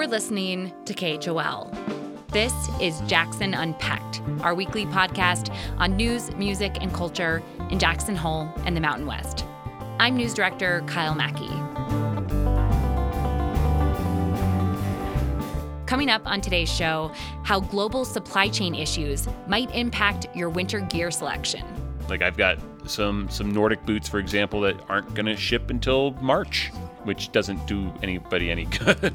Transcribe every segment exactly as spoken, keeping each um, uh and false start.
You're listening to K H O L. This is Jackson Unpacked, our weekly podcast on news, music, and culture in Jackson Hole and the Mountain West. I'm News Director Kyle Mackey. Coming up on today's show, how global supply chain issues might impact your winter gear selection. Like I've got some some Nordic boots, for example, that aren't going to ship until March, which doesn't do anybody any good.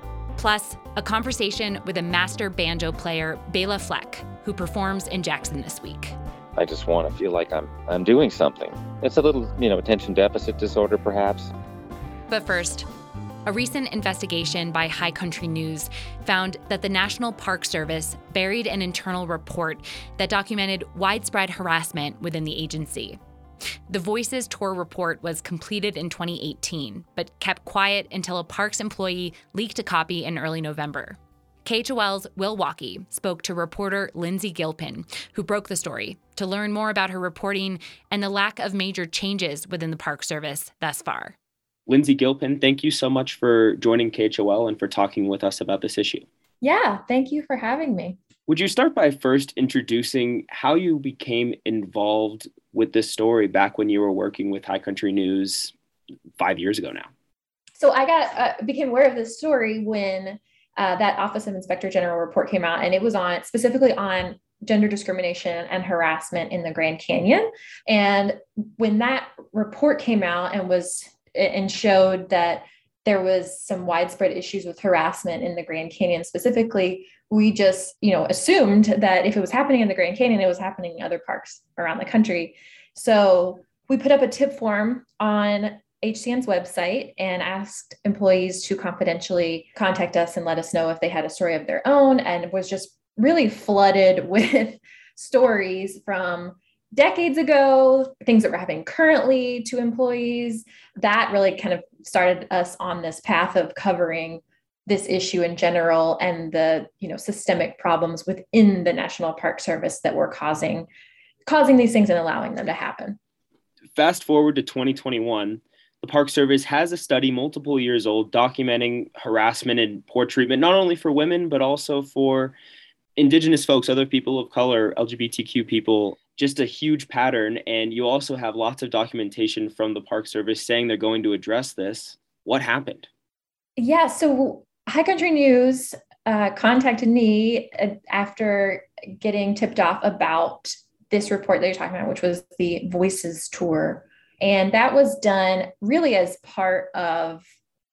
Plus, a conversation with a master banjo player, Bela Fleck, who performs in Jackson this week. I just want to feel like I'm I'm doing something. It's a little, you know, attention deficit disorder, perhaps. But first, a recent investigation by High Country News found that the National Park Service buried an internal report that documented widespread harassment within the agency. The Voices Tour report was completed in twenty eighteen, but kept quiet until a parks employee leaked a copy in early November. K H O L's Will Walkey spoke to reporter Lindsay Gilpin, who broke the story, to learn more about her reporting and the lack of major changes within the Park Service thus far. Lindsay Gilpin, thank you so much for joining K H O L and for talking with us about this issue. Yeah, thank you for having me. Would you start by first introducing how you became involved with this story back when you were working with High Country News five years ago now? So I got uh, became aware of this story when uh, that Office of Inspector General report came out, and it was on specifically on gender discrimination and harassment in the Grand Canyon. And when that report came out and was and showed that there was some widespread issues with harassment in the Grand Canyon specifically, we just, you know, assumed that if it was happening in the Grand Canyon, it was happening in other parks around the country. So we put up a tip form on H C N's website and asked employees to confidentially contact us and let us know if they had a story of their own, and was just really flooded with stories from decades ago, things that were happening currently to employees. That really kind of started us on this path of covering this issue in general and the, you know, systemic problems within the National Park Service that were causing causing these things and allowing them to happen. Fast forward to twenty twenty-one, the Park Service has a study multiple years old documenting harassment and poor treatment, not only for women, but also for Indigenous folks, other people of color, L G B T Q people, just a huge pattern. And you also have lots of documentation from the Park Service saying they're going to address this. What happened? Yeah, so High Country News uh, contacted me after getting tipped off about this report that you're talking about, which was the Voices Tour. And that was done really as part of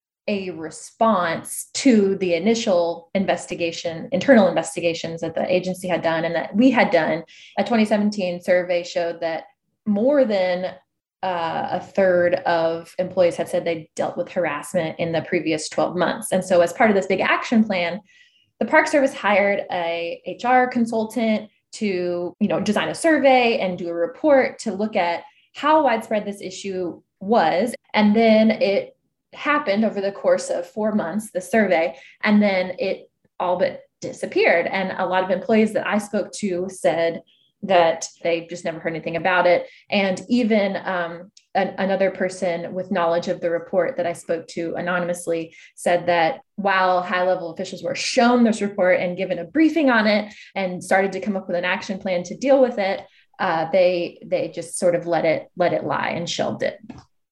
a response to the initial investigation, internal investigations that the agency had done and that we had done. A twenty seventeen survey showed that more than uh, a third of employees had said they dealt with harassment in the previous twelve months. And so as part of this big action plan, the Park Service hired a H R consultant to, you know, design a survey and do a report to look at how widespread this issue was. And then it happened over the course of four months, the survey, and then it all but disappeared. And a lot of employees that I spoke to said that they just never heard anything about it. And even um, an, another person with knowledge of the report that I spoke to anonymously said that while high-level officials were shown this report and given a briefing on it and started to come up with an action plan to deal with it, uh, they they just sort of let it let it lie and shelved it.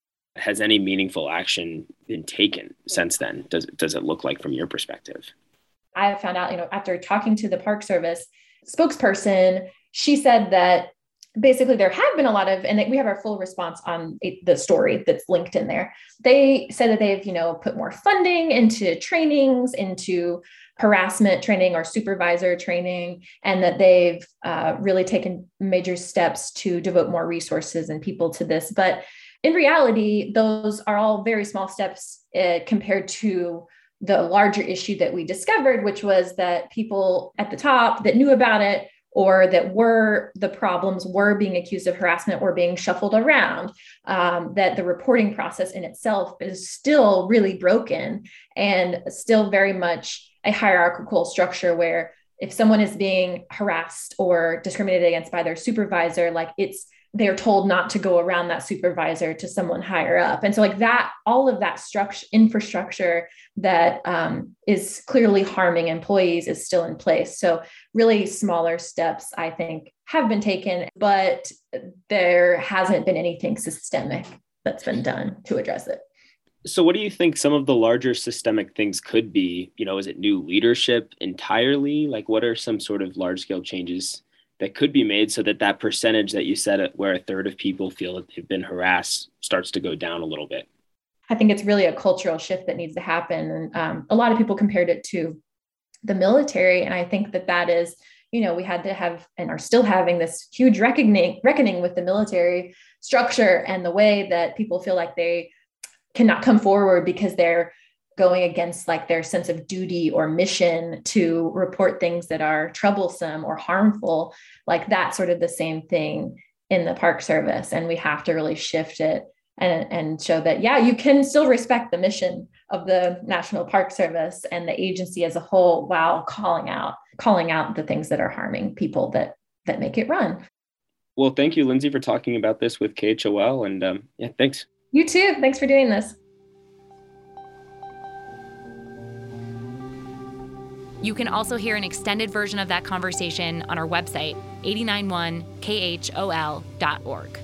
Has any meaningful action been taken since then? Does, does it look like from your perspective? I found out, you know, after talking to the Park Service spokesperson, she said that basically there have been a lot of, and we have our full response on the story that's linked in there. They said that they've, you know, put more funding into trainings, into harassment training or supervisor training, and that they've uh, really taken major steps to devote more resources and people to this. But in reality, those are all very small steps uh, compared to the larger issue that we discovered, which was that people at the top that knew about it or that were the problems were being accused of harassment or being shuffled around, um, that the reporting process in itself is still really broken and still very much a hierarchical structure where if someone is being harassed or discriminated against by their supervisor, like it's they're told not to go around that supervisor to someone higher up. And so like that, all of that structure, infrastructure that um, is clearly harming employees is still in place. So really smaller steps, I think, have been taken, but there hasn't been anything systemic that's been done to address it. So what do you think some of the larger systemic things could be? You know, is it new leadership entirely? Like what are some sort of large scale changes that could be made so that that percentage that you said where a third of people feel that they've been harassed starts to go down a little bit? I think it's really a cultural shift that needs to happen. And um, a lot of people compared it to the military. And I think that that is, you know, we had to have and are still having this huge reckoning, reckoning with the military structure and the way that people feel like they cannot come forward because they're going against like their sense of duty or mission to report things that are troublesome or harmful. Like that's sort of the same thing in the Park Service. And we have to really shift it and, and show that, yeah, you can still respect the mission of the National Park Service and the agency as a whole while calling out, calling out the things that are harming people that, that make it run. Well, thank you, Lindsay, for talking about this with K H O L. And um, yeah, thanks. You too. Thanks for doing this. You can also hear an extended version of that conversation on our website, eight nine one K H O L dot org.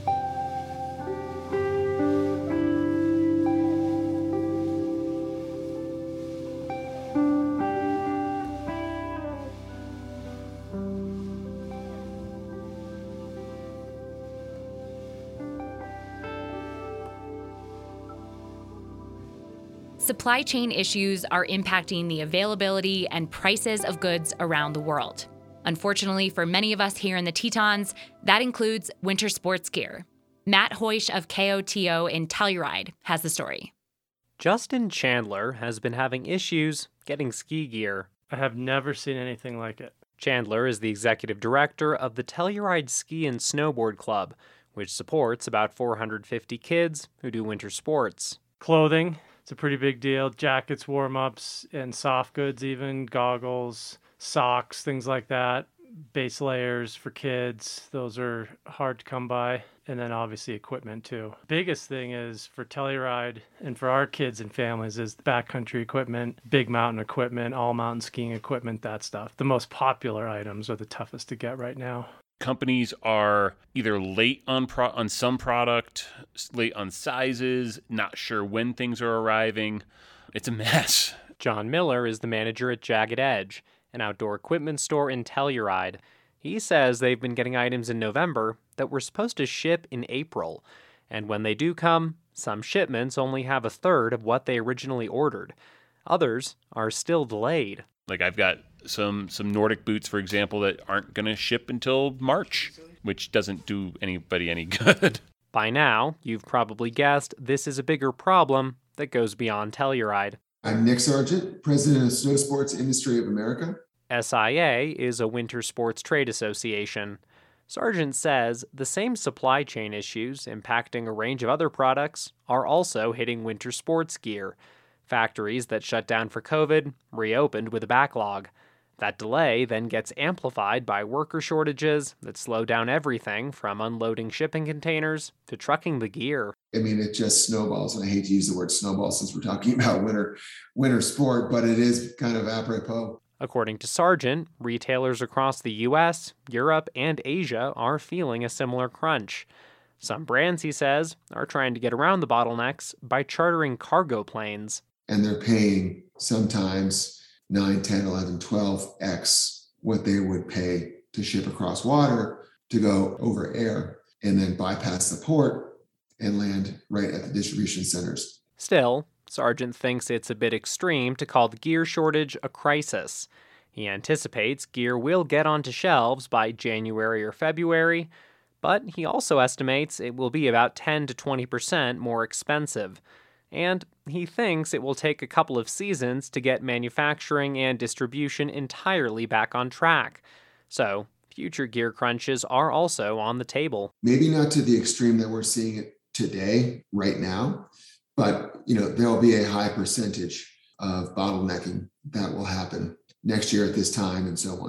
Supply chain issues are impacting the availability and prices of goods around the world. Unfortunately, for many of us here in the Tetons, that includes winter sports gear. Matt Hoish of K O T O in Telluride has the story. Justin Chandler has been having issues getting ski gear. I have never seen anything like it. Chandler is the executive director of the Telluride Ski and Snowboard Club, which supports about four hundred fifty kids who do winter sports. Clothing. It's a pretty big deal. Jackets, warm-ups, and soft goods even, goggles, socks, things like that. Base layers for kids. Those are hard to come by. And then obviously equipment too. Biggest thing is for Telluride and for our kids and families is backcountry equipment, big mountain equipment, all mountain skiing equipment, that stuff. The most popular items are the toughest to get right now. Companies are either late on pro- on some product, late on sizes, not sure when things are arriving. It's a mess. John Miller is the manager at Jagged Edge, an outdoor equipment store in Telluride. He says they've been getting items in November that were supposed to ship in April. And when they do come, some shipments only have a third of what they originally ordered. Others are still delayed. Like I've got some some Nordic boots, for example, that aren't going to ship until March, which doesn't do anybody any good. By now, you've probably guessed this is a bigger problem that goes beyond Telluride. I'm Nick Sargent, president of Snow Sports Industry of America. S I A is a winter sports trade association. Sargent says the same supply chain issues impacting a range of other products are also hitting winter sports gear. Factories that shut down for COVID reopened with a backlog. That delay then gets amplified by worker shortages that slow down everything from unloading shipping containers to trucking the gear. I mean, it just snowballs, and I hate to use the word snowball since we're talking about winter winter sport, but it is kind of apropos. According to Sargent, retailers across the U S, Europe, and Asia are feeling a similar crunch. Some brands, he says, are trying to get around the bottlenecks by chartering cargo planes. And they're paying sometimes nine, ten, eleven, twelve x what they would pay to ship across water to go over air and then bypass the port and land right at the distribution centers. Still, Sargent thinks it's a bit extreme to call the gear shortage a crisis. He anticipates gear will get onto shelves by January or February, but he also estimates it will be about ten to twenty percent more expensive. And he thinks it will take a couple of seasons to get manufacturing and distribution entirely back on track. So, future gear crunches are also on the table. Maybe not to the extreme that we're seeing it today, right now, but you know, there'll be a high percentage of bottlenecking that will happen next year at this time and so on.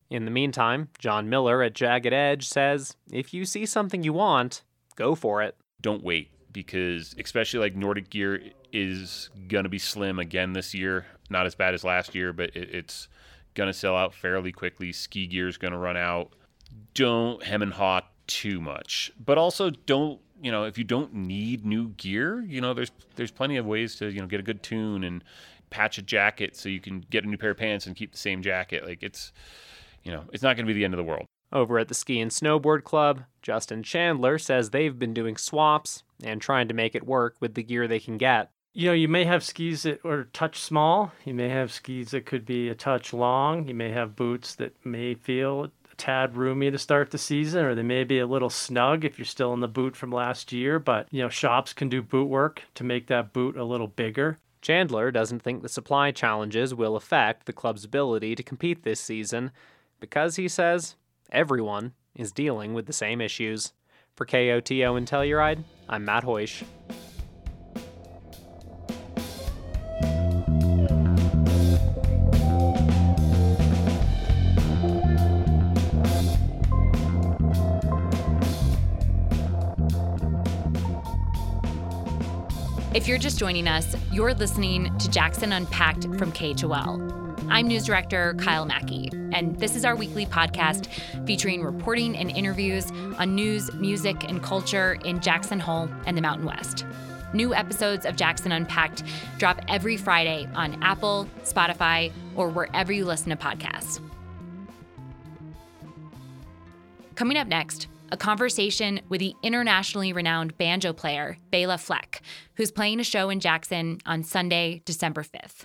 In the meantime, John Miller at Jagged Edge says, if you see something you want, go for it. Don't wait, because especially like Nordic gear is going to be slim again this year. Not as bad as last year, but it, it's going to sell out fairly quickly. Ski gear is going to run out. Don't hem and haw too much, but also don't, you know, if you don't need new gear, you know, there's there's plenty of ways to, you know, get a good tune and patch a jacket so you can get a new pair of pants and keep the same jacket. Like it's, you know, it's not going to be the end of the world. Over at the Ski and Snowboard Club, Justin Chandler says they've been doing swaps and trying to make it work with the gear they can get. You know, you may have skis that are a touch small. You may have skis that could be a touch long. You may have boots that may feel a tad roomy to start the season, or they may be a little snug if you're still in the boot from last year. But, you know, shops can do boot work to make that boot a little bigger. Chandler doesn't think the supply challenges will affect the club's ability to compete this season because, he says, everyone is dealing with the same issues. For K O T O and Telluride, I'm Matt Hoish. If you're just joining us, you're listening to Jackson Unpacked from K H O L. I'm News Director Kyle Mackey, and this is our weekly podcast featuring reporting and interviews on news, music, and culture in Jackson Hole and the Mountain West. New episodes of Jackson Unpacked drop every Friday on Apple, Spotify, or wherever you listen to podcasts. Coming up next, a conversation with the internationally renowned banjo player Bela Fleck, who's playing a show in Jackson on Sunday, December fifth.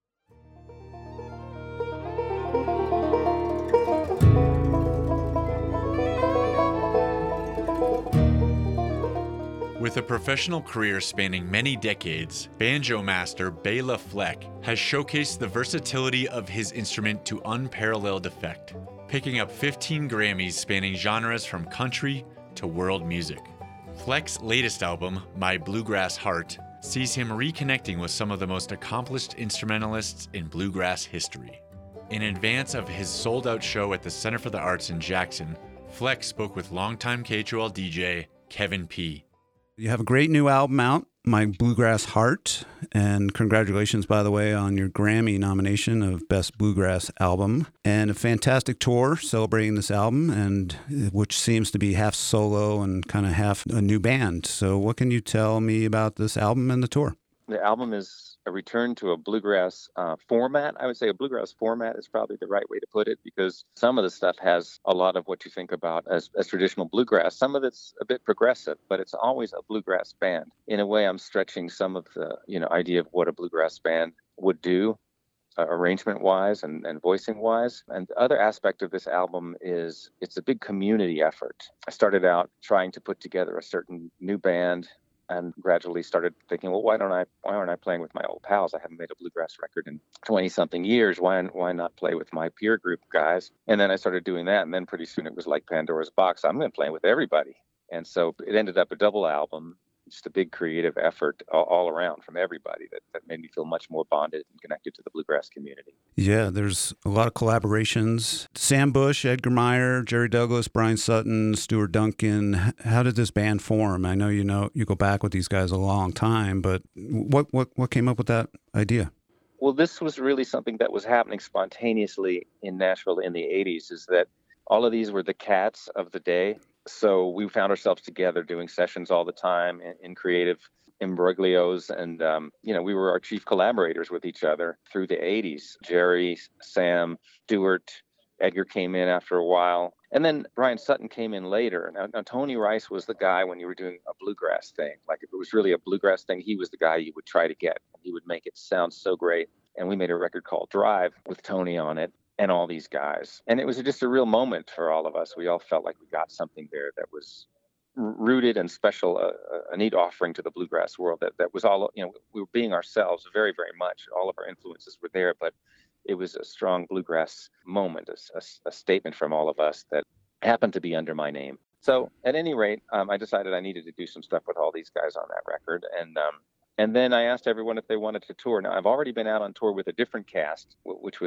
With a professional career spanning many decades, banjo master Bela Fleck has showcased the versatility of his instrument to unparalleled effect, picking up fifteen Grammys spanning genres from country to world music. Fleck's latest album, My Bluegrass Heart, sees him reconnecting with some of the most accomplished instrumentalists in bluegrass history. In advance of his sold-out show at the Center for the Arts in Jackson, Fleck spoke with longtime K H O L D J Kevin P. You have a great new album out, My Bluegrass Heart, and congratulations, by the way, on your Grammy nomination of Best Bluegrass Album, and a fantastic tour celebrating this album, and which seems to be half solo and kind of half a new band. So what can you tell me about this album and the tour? The album is a return to a bluegrass uh, format. I would say a bluegrass format is probably the right way to put it, because some of the stuff has a lot of what you think about as, as traditional bluegrass. Some of it's a bit progressive, but it's always a bluegrass band. In a way, I'm stretching some of the you know idea of what a bluegrass band would do, uh, arrangement-wise and, and voicing-wise. And the other aspect of this album is it's a big community effort. I started out trying to put together a certain new band, and gradually started thinking, well, why don't I, why aren't I playing with my old pals? I haven't made a bluegrass record in twenty something years. Why, why not play with my peer group guys? And then I started doing that. And then pretty soon it was like Pandora's box. I'm going to play with everybody. And so it ended up a double album, just a big creative effort all, all around from everybody that, that made me feel much more bonded and connected to the bluegrass community. Yeah, there's a lot of collaborations. Sam Bush, Edgar Meyer, Jerry Douglas, Brian Sutton, Stuart Duncan. How did this band form? I know you know you go back with these guys a long time, but what what what came up with that idea? Well, this was really something that was happening spontaneously in Nashville in the eighties, is that all of these were the cats of the day. So we found ourselves together doing sessions all the time in, in creative imbroglios. And, um, you know, we were our chief collaborators with each other through the eighties. Jerry, Sam, Stuart, Edgar came in after a while. And then Brian Sutton came in later. Now, now, Tony Rice was the guy when you were doing a bluegrass thing. Like if it was really a bluegrass thing, he was the guy you would try to get. He would make it sound so great. And we made a record called Drive with Tony on it and all these guys. And it was just a real moment for all of us. We all felt like we got something there that was rooted and special, uh, a neat offering to the bluegrass world that, that was all, you know, we were being ourselves very, very much. All of our influences were there, but it was a strong bluegrass moment, a, a, a statement from all of us that happened to be under my name. So at any rate, um, I decided I needed to do some stuff with all these guys on that record. And, um, and then I asked everyone if they wanted to tour. Now, I've already been out on tour with a different cast, w- which was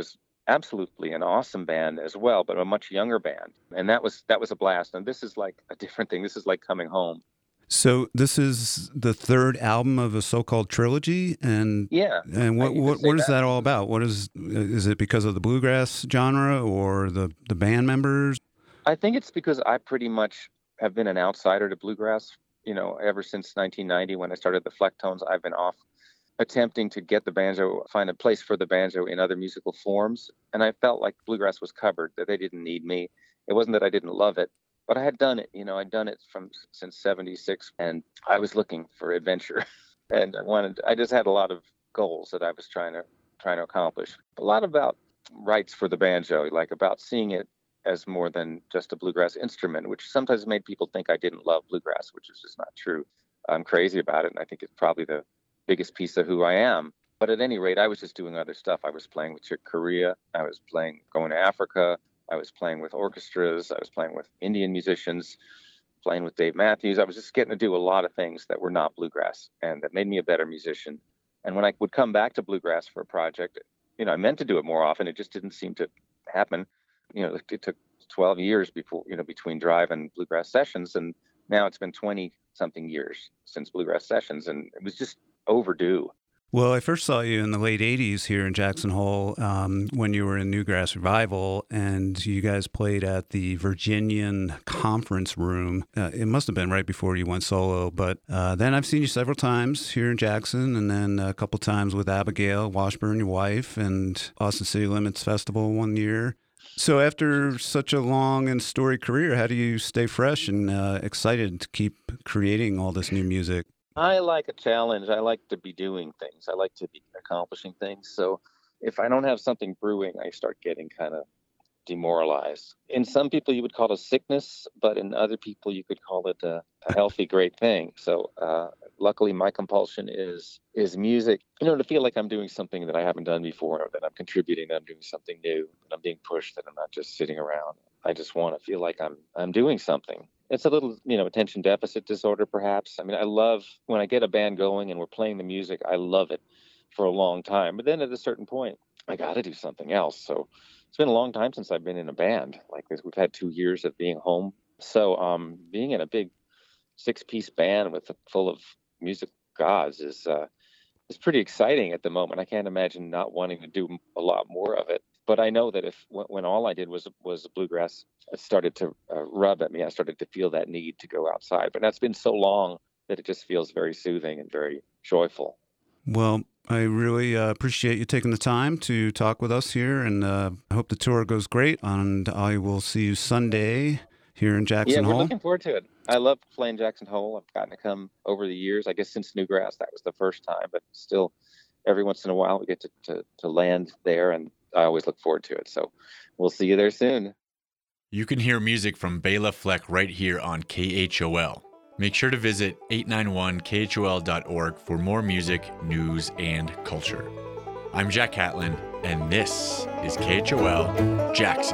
absolutely an awesome band as well, but a much younger band. And that was that was a blast. And this is like a different thing. This is like coming home. So this is the third album of a so-called trilogy, and yeah, and what what, what is that. that all about? What is is it because of the bluegrass genre or the the band members? I think it's because I pretty much have been an outsider to bluegrass. You know, ever since nineteen ninety when I started the Flecktones, I've been off attempting to get the banjo, find a place for the banjo in other musical forms, and I felt like bluegrass was covered, that they didn't need me. It wasn't that I didn't love it, but I had done it, you know, I'd done it from since seventy-six, and I was looking for adventure. And I wanted, I just had a lot of goals that I was trying to, trying to accomplish. A lot about rights for the banjo, like about seeing it as more than just a bluegrass instrument, which sometimes made people think I didn't love bluegrass, which is just not true. I'm crazy about it, and I think it's probably the biggest piece of who I am. But at any rate, I was just doing other stuff. I was playing with Chick Corea. I was playing, going to Africa. I was playing with orchestras. I was playing with Indian musicians, playing with Dave Matthews. I was just getting to do a lot of things that were not bluegrass and that made me a better musician. And when I would come back to bluegrass for a project, you know, I meant to do it more often. It just didn't seem to happen. You know, it took twelve years before, you know, between Drive and Bluegrass Sessions. And now it's been twenty something years since Bluegrass Sessions. And it was just overdue. Well, I first saw you in the late eighties here in Jackson Hole um, when you were in Newgrass Revival, and you guys played at the Virginian Conference Room. Uh, it must have been right before you went solo, but uh, then I've seen you several times here in Jackson, and then a couple times with Abigail Washburn, your wife, and Austin City Limits Festival one year. So after such a long and storied career, how do you stay fresh and uh, excited to keep creating all this new music? I like a challenge. I like to be doing things. I like to be accomplishing things. So if I don't have something brewing, I start getting kind of demoralized. In some people, you would call it a sickness, but in other people, you could call it a, a healthy, great thing. So uh, luckily, my compulsion is is music. You know, to feel like I'm doing something that I haven't done before, that I'm contributing, that I'm doing something new, that I'm being pushed, that I'm not just sitting around. I just want to feel like I'm I'm doing something. It's a little, you know, attention deficit disorder, perhaps. I mean, I love when I get a band going and we're playing the music, I love it for a long time. But then at a certain point, I got to do something else. So it's been a long time since I've been in a band like this. We've had two years of being home. So um, being in a big six-piece band with full of music gods is uh, is pretty exciting at the moment. I can't imagine not wanting to do a lot more of it. But I know that if when all I did was was bluegrass, it started to uh, rub at me. I started to feel that need to go outside. But that's been so long that it just feels very soothing and very joyful. Well, I really uh, appreciate you taking the time to talk with us here, and uh, I hope the tour goes great. And I will see you Sunday here in Jackson Hole. Yeah, we're looking forward to it. I love playing Jackson Hole. I've gotten to come over the years. I guess since Newgrass, that was the first time. But still, every once in a while, we get to, to, to land there, and I always look forward to it. So we'll see you there soon. You can hear music from Bela Fleck right here on K H O L. Make sure to visit eight ninety-one K H O L dot org for more music, news, and culture. I'm Jack Catlin, and this is K H O L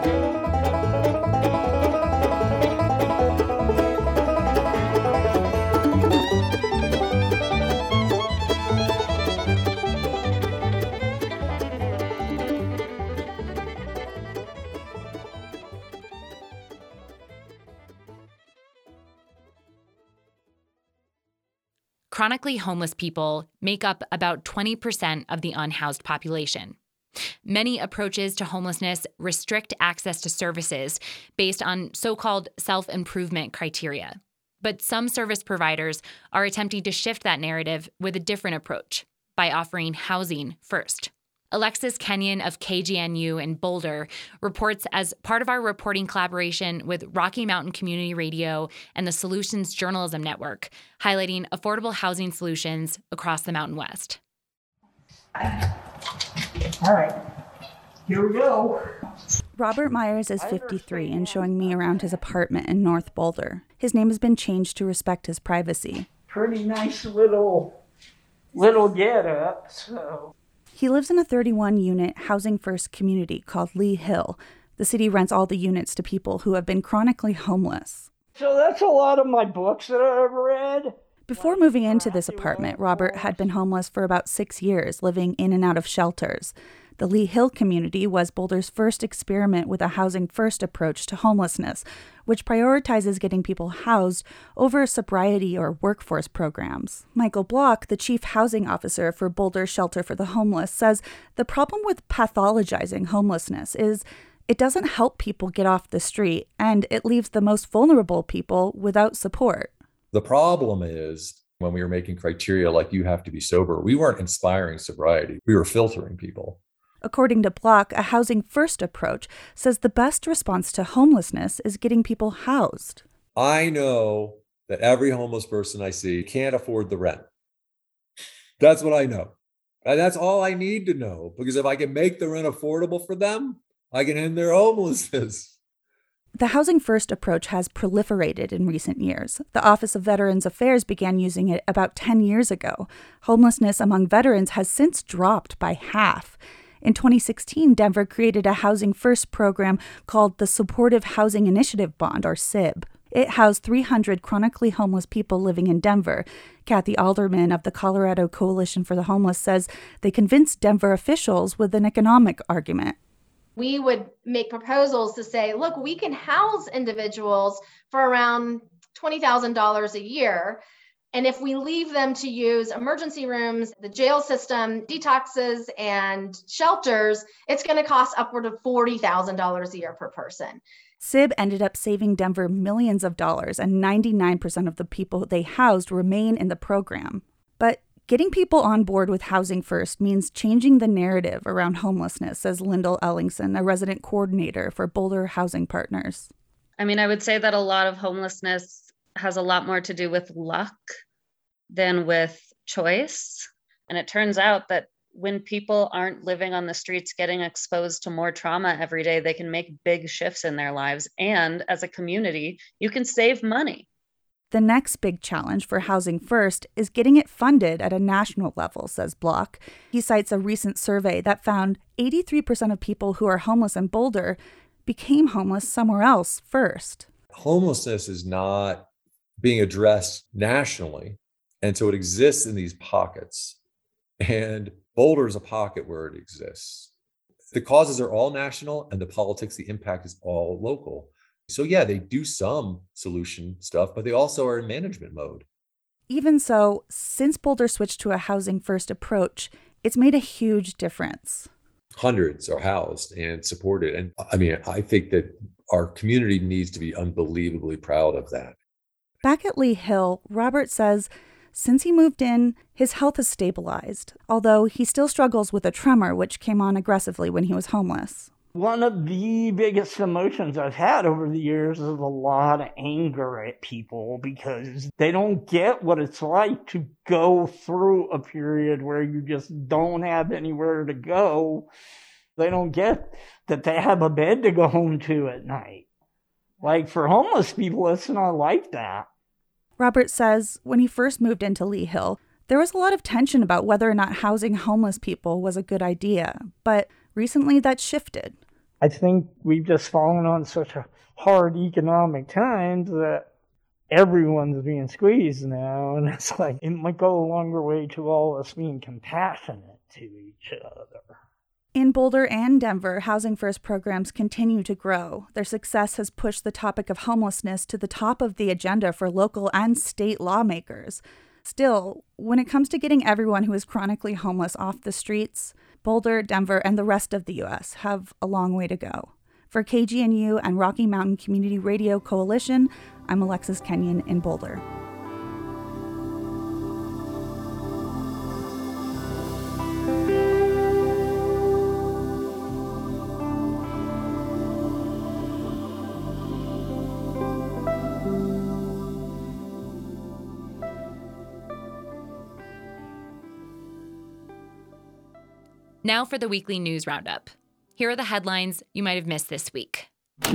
Jackson. Chronically homeless people make up about twenty percent of the unhoused population. Many approaches to homelessness restrict access to services based on so-called self-improvement criteria. But some service providers are attempting to shift that narrative with a different approach by offering housing first. Alexis Kenyon of K G N U in Boulder reports as part of our reporting collaboration with Rocky Mountain Community Radio and the Solutions Journalism Network, highlighting affordable housing solutions across the Mountain West. All right, here we go. Robert Myers is fifty-three and showing me around his apartment in North Boulder. His name has been changed to respect his privacy. Pretty nice little, little get-up, so... He lives in a thirty-one unit Housing First community called Lee Hill. The city rents all the units to people who have been chronically homeless. So that's a lot of my books that I've read. Before moving into this apartment, Robert had been homeless for about six years, living in and out of shelters. The Lee Hill community was Boulder's first experiment with a housing-first approach to homelessness, which prioritizes getting people housed over sobriety or workforce programs. Michael Block, the chief housing officer for Boulder Shelter for the Homeless, says the problem with pathologizing homelessness is it doesn't help people get off the street, and it leaves the most vulnerable people without support. The problem is when we were making criteria like you have to be sober, we weren't inspiring sobriety. We were filtering people. According to Block, a housing-first approach says the best response to homelessness is getting people housed. I know that every homeless person I see can't afford the rent. That's what I know. And that's all I need to know, because if I can make the rent affordable for them, I can end their homelessness. The housing-first approach has proliferated in recent years. The Office of Veterans Affairs began using it about ten years ago. Homelessness among veterans has since dropped by half. In twenty sixteen, Denver created a housing-first program called the Supportive Housing Initiative Bond, or S I B. It housed three hundred chronically homeless people living in Denver. Kathy Alderman of the Colorado Coalition for the Homeless says they convinced Denver officials with an economic argument. We would make proposals to say, look, we can house individuals for around twenty thousand dollars a year. And if we leave them to use emergency rooms, the jail system, detoxes, and shelters, it's going to cost upward of forty thousand dollars a year per person. S I B ended up saving Denver millions of dollars, and ninety-nine percent of the people they housed remain in the program. But getting people on board with Housing First means changing the narrative around homelessness, says Lyndall Ellingson, a resident coordinator for Boulder Housing Partners. I mean, I would say that a lot of homelessness has a lot more to do with luck than with choice. And it turns out that when people aren't living on the streets getting exposed to more trauma every day, they can make big shifts in their lives. And as a community, you can save money. The next big challenge for Housing First is getting it funded at a national level, says Block. He cites a recent survey that found eighty-three percent of people who are homeless in Boulder became homeless somewhere else first. Homelessness is not being addressed nationally, and so it exists in these pockets. And Boulder is a pocket where it exists. The causes are all national, and the politics, the impact is all local. So yeah, they do some solution stuff, but they also are in management mode. Even so, since Boulder switched to a Housing First approach, it's made a huge difference. Hundreds are housed and supported. And I mean, I think that our community needs to be unbelievably proud of that. Back at Lee Hill, Robert says since he moved in, his health has stabilized, although he still struggles with a tremor, which came on aggressively when he was homeless. One of the biggest emotions I've had over the years is a lot of anger at people because they don't get what it's like to go through a period where you just don't have anywhere to go. They don't get that they have a bed to go home to at night. Like for homeless people, it's not like that. Robert says when he first moved into Lee Hill, there was a lot of tension about whether or not housing homeless people was a good idea, but recently that shifted. I think we've just fallen on such a hard economic times that everyone's being squeezed now. And it's like, it might go a longer way to all of us being compassionate to each other. In Boulder and Denver, Housing First programs continue to grow. Their success has pushed the topic of homelessness to the top of the agenda for local and state lawmakers. Still, when it comes to getting everyone who is chronically homeless off the streets, Boulder, Denver, and the rest of the U S have a long way to go. For K G N U and Rocky Mountain Community Radio Coalition, I'm Alexis Kenyon in Boulder. Now for the weekly news roundup. Here are the headlines you might have missed this week.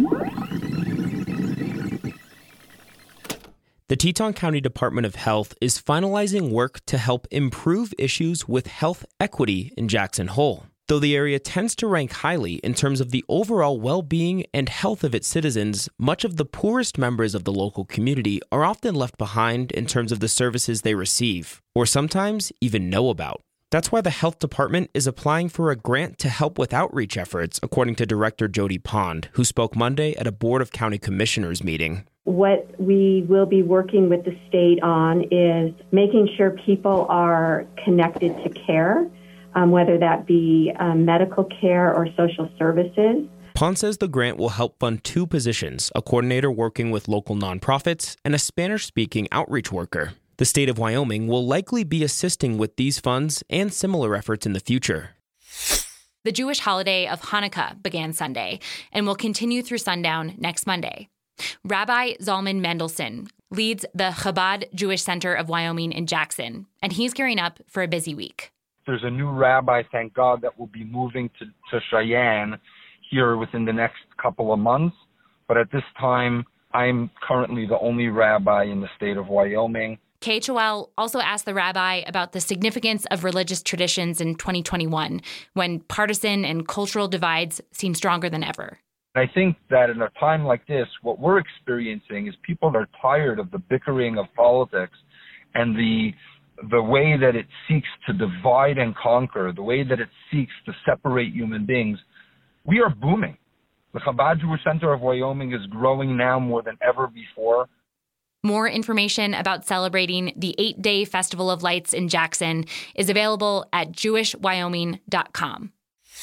The Teton County Department of Health is finalizing work to help improve issues with health equity in Jackson Hole. Though the area tends to rank highly in terms of the overall well-being and health of its citizens, much of the poorest members of the local community are often left behind in terms of the services they receive, or sometimes even know about. That's why the health department is applying for a grant to help with outreach efforts, according to Director Jody Pond, who spoke Monday at a Board of County Commissioners meeting. What we will be working with the state on is making sure people are connected to care, um, whether that be um, medical care or social services. Pond says the grant will help fund two positions, a coordinator working with local nonprofits and a Spanish-speaking outreach worker. The state of Wyoming will likely be assisting with these funds and similar efforts in the future. The Jewish holiday of Hanukkah began Sunday and will continue through sundown next Monday. Rabbi Zalman Mendelsohn leads the Chabad Jewish Center of Wyoming in Jackson, and he's gearing up for a busy week. There's a new rabbi, thank God, that will be moving to, to Cheyenne here within the next couple of months. But at this time, I'm currently the only rabbi in the state of Wyoming. K H O L also asked the rabbi about the significance of religious traditions in twenty twenty-one, when partisan and cultural divides seem stronger than ever. I think that in a time like this, what we're experiencing is people are tired of the bickering of politics and the the way that it seeks to divide and conquer, the way that it seeks to separate human beings. We are booming. The Chabad Jewish Center of Wyoming is growing now more than ever before. More information about celebrating the eight-day Festival of Lights in Jackson is available at jewish wyoming dot com.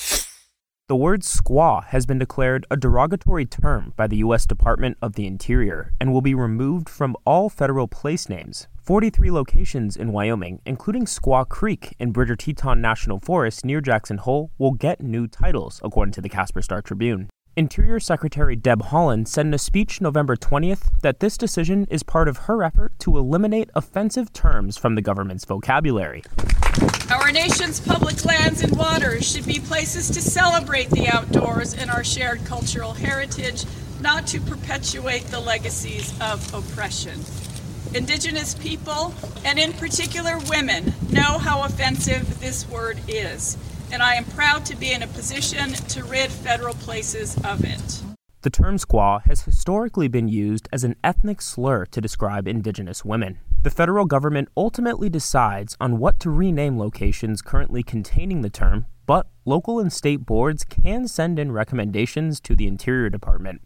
The word squaw has been declared a derogatory term by the U S Department of the Interior and will be removed from all federal place names. forty-three locations in Wyoming, including Squaw Creek in Bridger Teton National Forest near Jackson Hole, will get new titles, according to the Casper Star Tribune. Interior Secretary Deb Haaland said in a speech November twentieth that this decision is part of her effort to eliminate offensive terms from the government's vocabulary. Our nation's public lands and waters should be places to celebrate the outdoors and our shared cultural heritage, not to perpetuate the legacies of oppression. Indigenous people, and in particular women, know how offensive this word is, and I am proud to be in a position to rid federal places of it. The term squaw has historically been used as an ethnic slur to describe Indigenous women. The federal government ultimately decides on what to rename locations currently containing the term, but local and state boards can send in recommendations to the Interior Department.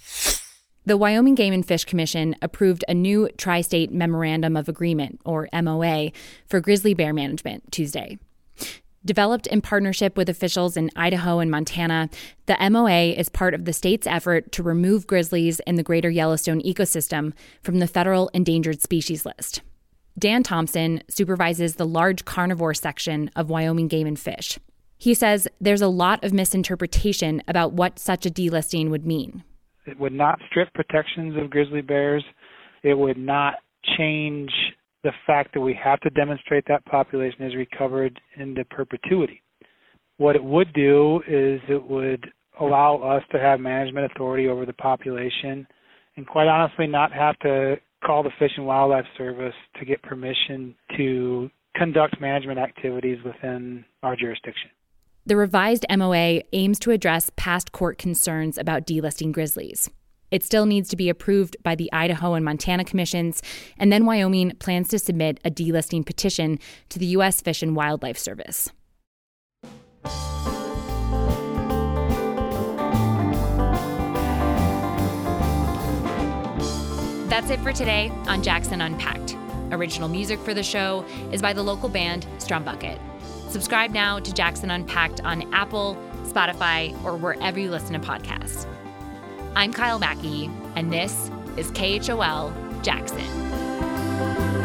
The Wyoming Game and Fish Commission approved a new Tri-State Memorandum of Agreement, or M O A, for grizzly bear management Tuesday. Developed in partnership with officials in Idaho and Montana, the M O A is part of the state's effort to remove grizzlies in the greater Yellowstone ecosystem from the federal endangered species list. Dan Thompson supervises the large carnivore section of Wyoming Game and Fish. He says there's a lot of misinterpretation about what such a delisting would mean. It would not strip protections of grizzly bears. It would not change the fact that we have to demonstrate that population is recovered into perpetuity. What it would do is it would allow us to have management authority over the population and quite honestly not have to call the Fish and Wildlife Service to get permission to conduct management activities within our jurisdiction. The revised M O A aims to address past court concerns about delisting grizzlies. It still needs to be approved by the Idaho and Montana commissions, and then Wyoming plans to submit a delisting petition to the U S Fish and Wildlife Service. That's it for today on Jackson Unpacked. Original music for the show is by the local band Strumbucket. Subscribe now to Jackson Unpacked on Apple, Spotify, or wherever you listen to podcasts. I'm Kyle Mackey, and this is K H O L Jackson.